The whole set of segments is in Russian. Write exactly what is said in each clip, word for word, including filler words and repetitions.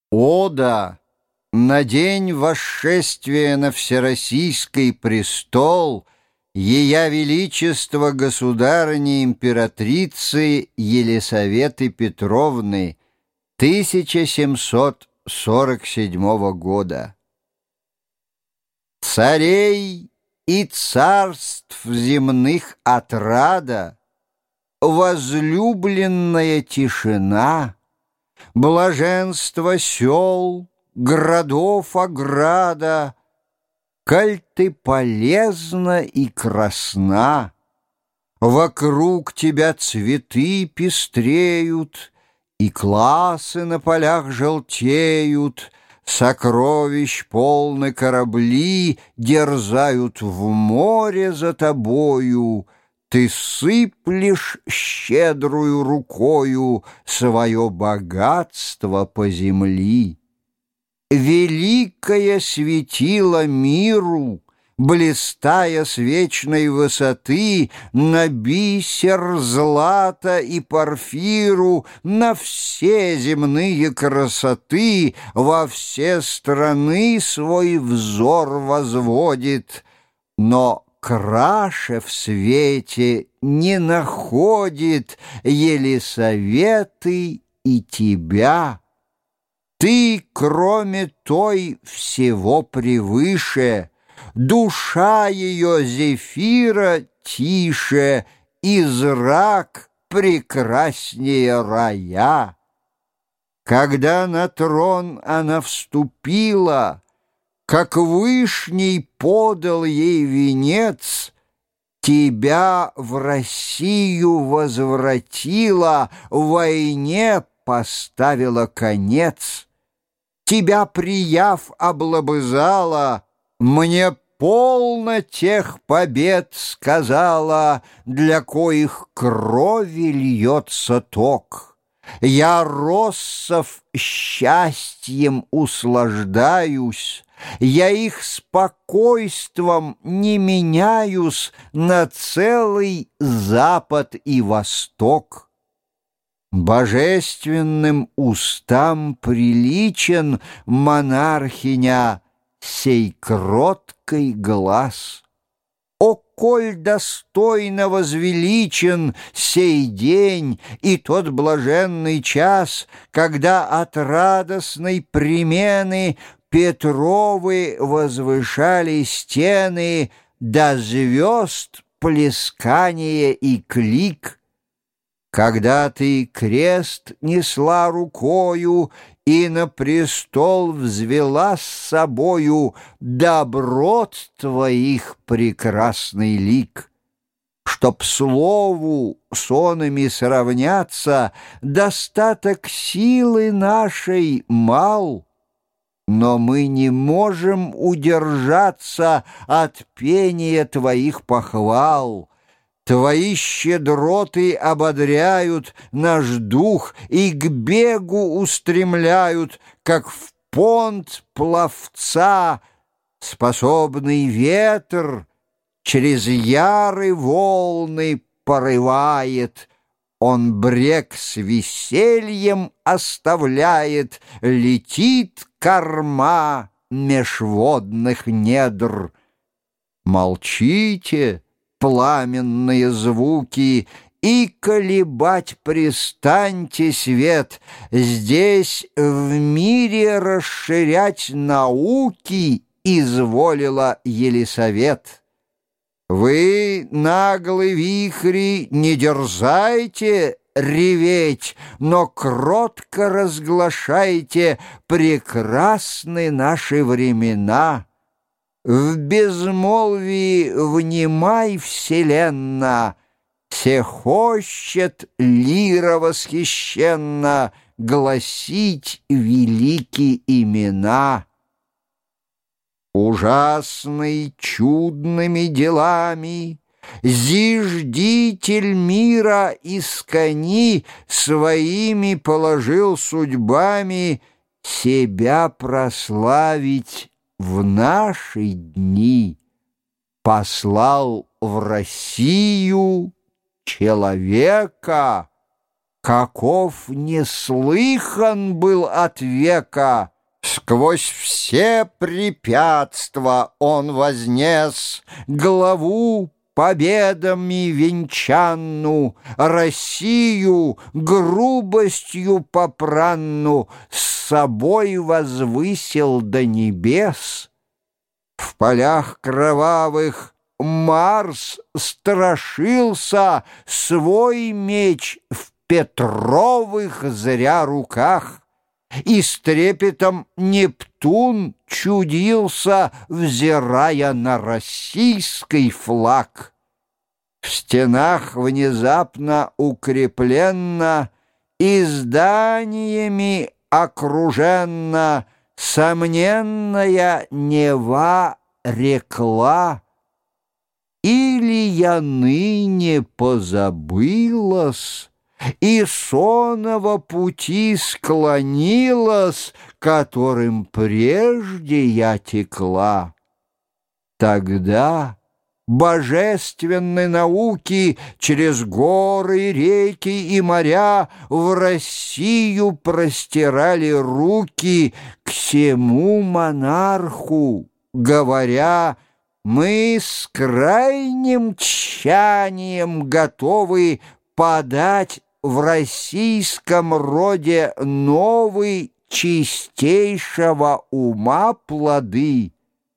Ода на день восшествия на Всероссийский престол Ея Величества Государыни Императрицы Елисаветы Петровны тысяча семьсот сорок седьмого года. Царей и царств земных отрада, возлюбленная тишина, блаженство сел, городов ограда, коль ты полезна и красна, вокруг тебя цветы пестреют, и классы на полях желтеют, сокровищ полны корабли дерзают в море за тобою. Ты сыплешь щедрую рукою свое богатство по земли. Великое светило миру, блистая с вечной высоты, на бисер, злато и порфиру, на все земные красоты, во все страны свой взор возводит, но краше в свете не находит Елисаветы и тебя. Ты, кроме той, всего превыше, душа ее зефира тише, и зрак прекраснее рая. Когда на трон она вступила, как Вышний подал ей венец, тебя в Россию возвратила, войне поставила конец. Тебя, прияв, облобызала, мне полно тех побед сказала, для коих крови льется ток. Я россов счастьем услаждаюсь, я их спокойством не меняюсь на целый Запад и Восток. Божественным устам приличен, монархиня, сей кроткий глаз. О, коль достойно возвеличен сей день и тот блаженный час, когда от радостной примены Петровы возвышали стены до звезд плескание и клик. Когда ты крест несла рукою и на престол взвела с собою доброт твоих прекрасный лик, чтоб слову сонами сравняться, достаток силы нашей мал, но мы не можем удержаться от пения твоих похвал. Твои щедроты ободряют наш дух и к бегу устремляют, как в понт пловца способный ветер через яры волны порывает. Он брег с весельем оставляет, летит корма меж водных недр. Молчите, пламенные звуки, и колебать престаньте свет. Здесь в мире расширять науки изволила Елисавет. Вы, наглые вихри, не дерзайте реветь, но кротко разглашайте прекрасны наши времена. В безмолвии внимай, вселенна, се хочет лира восхищенно гласить великие имена. Ужасный чудными делами зиждитель мира искони своими положил судьбами себя прославить. В наши дни послал в Россию человека, каков неслыхан был от века. Сквозь все препятства он вознес главу победами венчанну, Россию грубостью попранну с собой возвысил до небес. В полях кровавых Марс страшился свой меч в Петровых зря руках, и с трепетом Нептун чудился, взирая на российский флаг. В стенах внезапно укрепленно и зданиями окруженно сомненная Нева рекла. Или я ныне позабылась и сонного пути склонилась, которым прежде я текла. Тогда божественной науки через горы, реки и моря в Россию простирали руки к сему монарху, говоря: мы с крайним тщанием готовы подать в российском роде новый чистейшего ума плоды.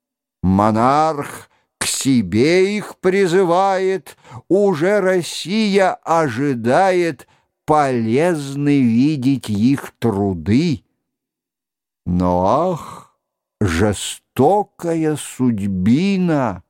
Монарх к себе их призывает, уже Россия ожидает полезны видеть их труды. Но ах, жестокая судьбина,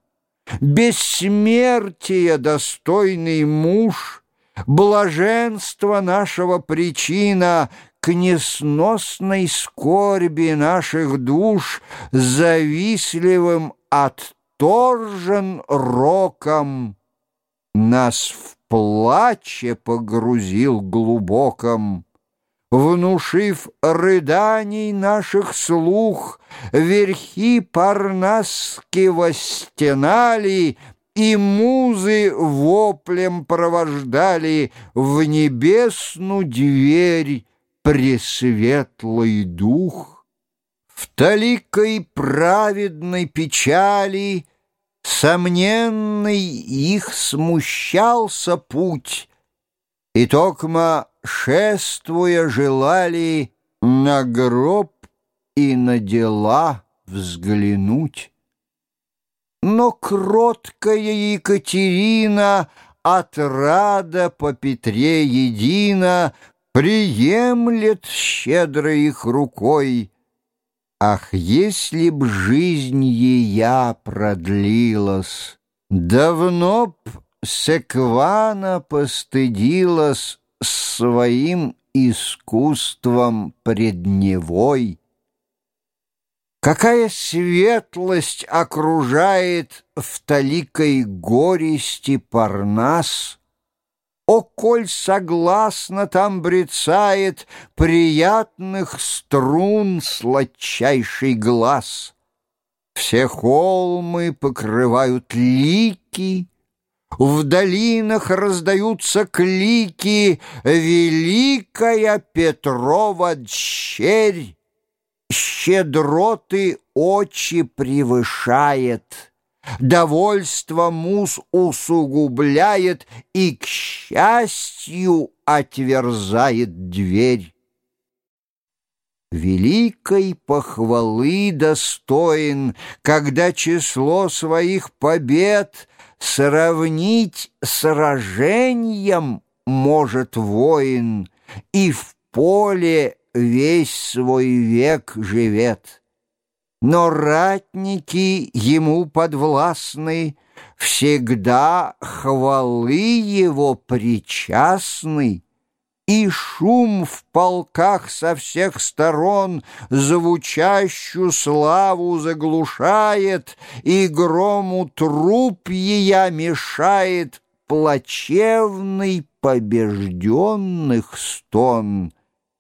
бессмертия достойный муж, блаженство нашего причина, к несносной скорби наших душ, завистливым отторжен роком, нас в плаче погрузил глубоком. Внушив рыданий наших слух, верхи парнасского стенали, и музы воплем провождали в небесную дверь пресветлый дух. В таликой праведной печали сомненный их смущался путь, и токмо шествуя желали на гроб и на дела взглянуть. Но кроткая Екатерина отрада по Петре едино приемлет щедро их рукой. Ах, если б жизнь ея продлилась, давно б Секвана постыдилась своим искусством пред Невой. Какая светлость окружает в таликой горести Парнас! О, коль согласно там брецает приятных струн сладчайший глаз! Все холмы покрывают лики, в долинах раздаются клики: великая Петрова дщерь щедроты очи превышает, довольство муз усугубляет и, к счастью, отверзает дверь. Великой похвалы достоин, когда число своих побед сравнить сражением может воин, и в поле весь свой век живет. Но ратники ему подвластны, всегда хвалы его причастны, и шум в полках со всех сторон звучащую славу заглушает, и грому труп ея мешает плачевный побежденных стон.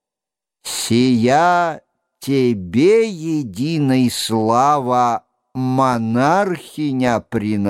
Сия тебе единой слава, монархиня,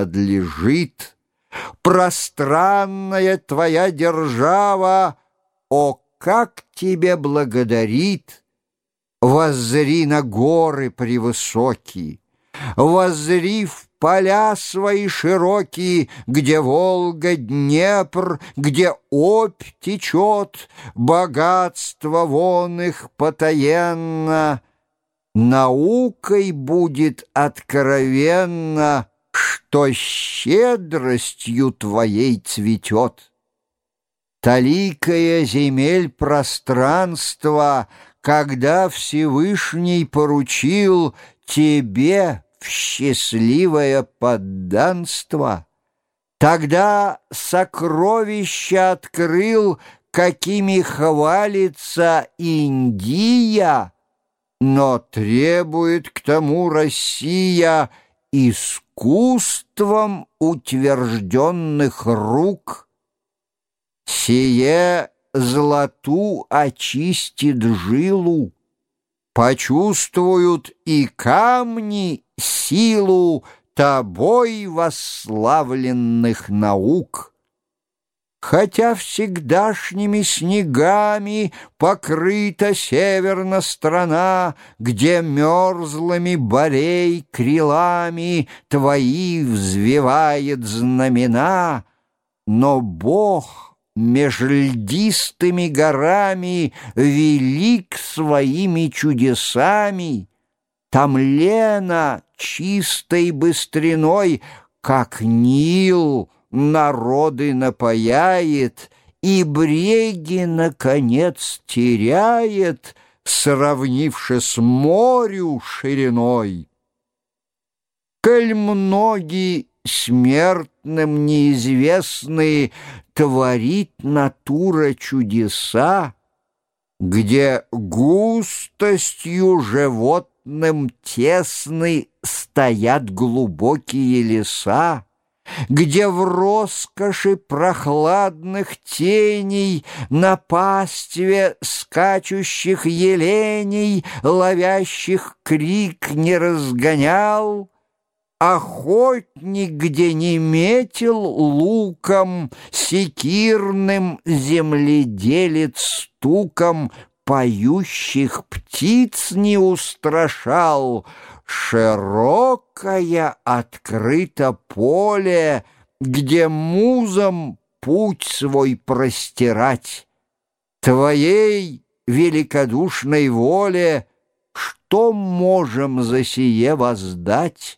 принадлежит. Пространная твоя держава о, как тебе благодарит! Воззри на горы превысокие, воззри в поля свои широкие, где Волга, Днепр, где Обь течет, богатство вон их потаенно. Наукой будет откровенно, что щедростью твоей цветет. Таликая земель пространства, когда Всевышний поручил тебе в счастливое подданство, тогда сокровища открыл, какими хвалится Индия, но требует к тому Россия искусством утвержденных рук. Сие злату очистит жилу, почувствуют и камни силу тобой восславленных наук. Хотя всегдашними снегами покрыта северна страна, где мерзлыми борей крилами твои взвивает знамена, но Бог меж льдистыми горами велик своими чудесами. Там Лена чистой быстриной, как Нил, народы напояет, и бреги, наконец, теряет, сравнившись с морю шириной. Коль многие смертным неизвестные творит натура чудеса, где густостью животным тесны стоят глубокие леса, где в роскоши прохладных теней на пастве скачущих еленей ловящих крик не разгонял, охотник, где не метил луком, секирным земледелец стуком поющих птиц не устрашал. Широкое открыто поле, где музам путь свой простирать. Твоей великодушной воле что можем за сие воздать?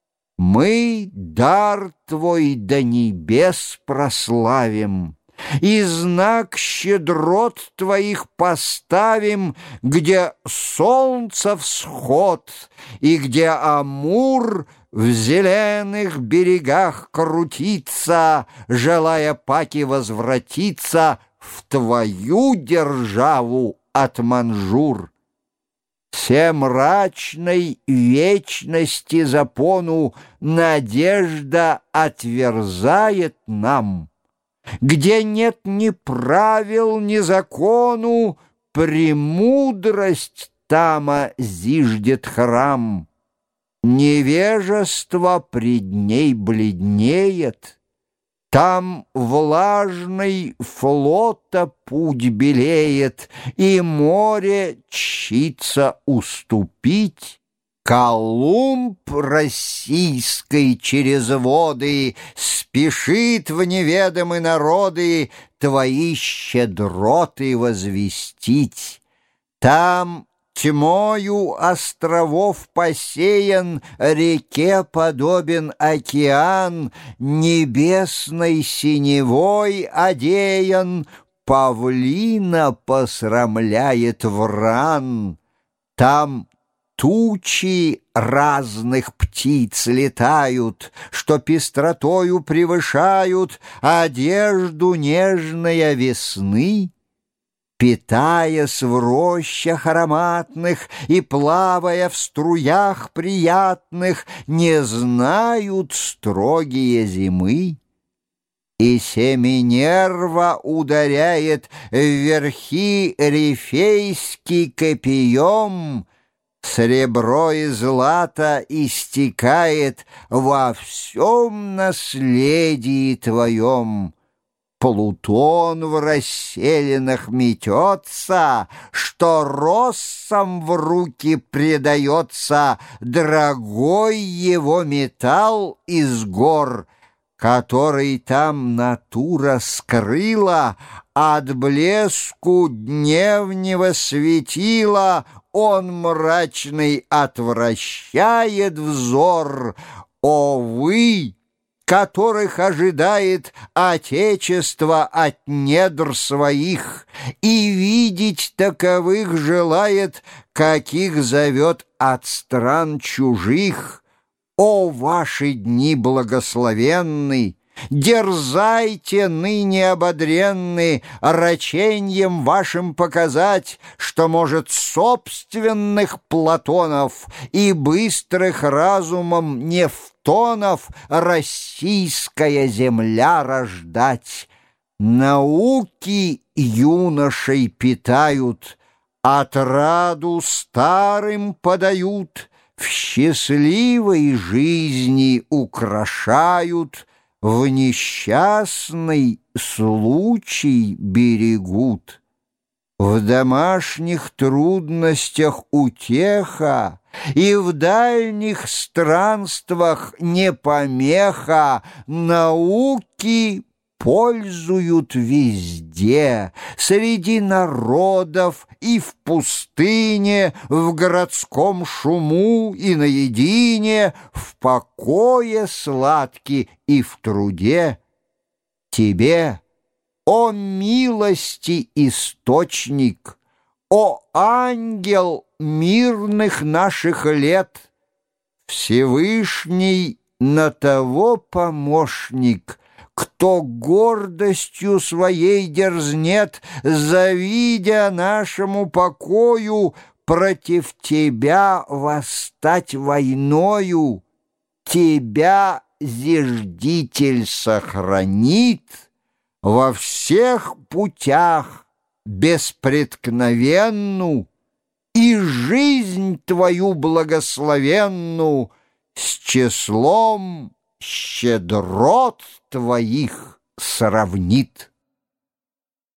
Мы дар твой до небес прославим, и знак щедрот твоих поставим, где солнце всход, и где Амур в зеленых берегах крутится, желая паки возвратиться в твою державу от Манжур. Все мрачной вечности запону надежда отверзает нам, где нет ни правил, ни закону, премудрость тама зиждет храм. Невежество пред ней бледнеет, там влажный флота путь белеет, и море чится уступить. Колумб российской через воды спешит в неведомые народы твои щедроты возвестить. Там тьмою островов посеян, реке подобен океан, небесной синевой одеян, павлина посрамляет вран. Там тучи разных птиц летают, что пестротою превышают одежду нежная весны. Питаясь в рощах ароматных и плавая в струях приятных, не знают строгие зимы. И Семинерва ударяет в верхи рифейский копьем, сребро и злато истекает во всем наследии твоем. Плутон в расселинах метется, что россам в руки предается дорогой его металл из гор, который там натура скрыла, от блеску дневнего светила он мрачный отвращает взор. О вы, которых ожидает Отечество от недр своих, и видеть таковых желает, каких зовет от стран чужих. О ваши дни благословенны! Дерзайте, ныне ободренны, раченьем вашим показать, что может собственных Платонов и быстрых разумом Нефтонов российская земля рождать. Науки юношей питают, отраду старым подают, в счастливой жизни украшают, в несчастный случай берегут. В домашних трудностях утеха и в дальних странствах не помеха, науки пользуют везде, среди народов и в пустыне, в городском шуму и наедине, в покое сладки и в труде. Тебе, о милости источник, о ангел мирных наших лет, Всевышний на того помощник, кто гордостью своей дерзнет, завидя нашему покою, против тебя восстать войною. Тебя зиждитель сохранит во всех путях беспреткновенну, и жизнь твою благословенну с числом щедрот твоих сравнит.